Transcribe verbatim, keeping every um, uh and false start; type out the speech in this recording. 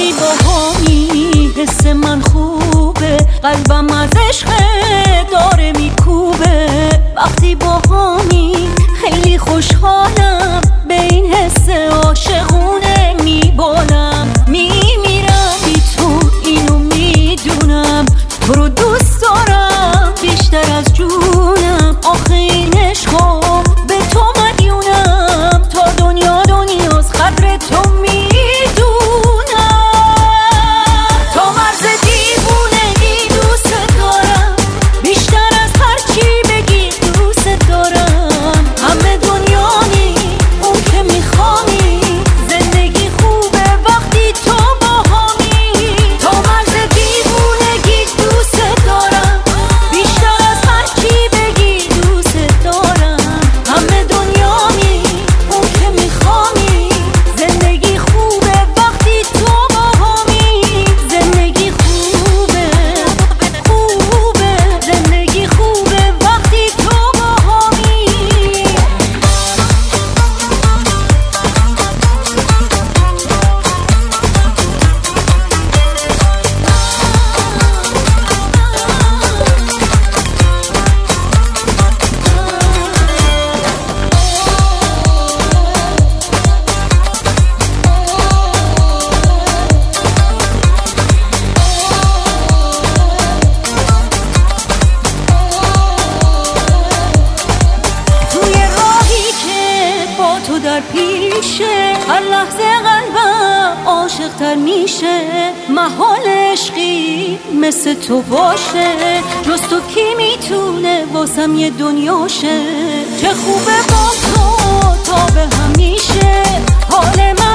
وقتی باهامی حس من خوبه، قلبم از عشق داره میکوبه. وقتی باهامی خیلی خوشحالم، به این حس عاشقونه میبالم. میمیرم بی تو اینو میدونم، تو رو دوست دارم بیشتر از جونم. آخه این عشقو به تو مدیونم، تا دنیا دنیاست قدر تو میدونم. تا مرز دیوونگی دوست دارم، بیشتر از هر چی بگی دوست دارم. همه دنیانی اون که میخوانی، زندگی خوبه وقتی تو باهامی. تا مرز دیوونگی دوست دارم، بیشتر از هر چی بگی دوست دارم. همه دنیانی اون که میخوانی، زندگی خوبه وقتی تو باهامی. زندگی خوبه خوبه، زندگی خوبه وقتی تو باهامی. توی راهی که با تو در پیشه، هر لحظه قلبم عاشق تر میشه. محال عشقی مثل تو باشه، جز تو کی میتونه واسم یه دنیاشه. چه خوبه با تو تا به همیشه، حال من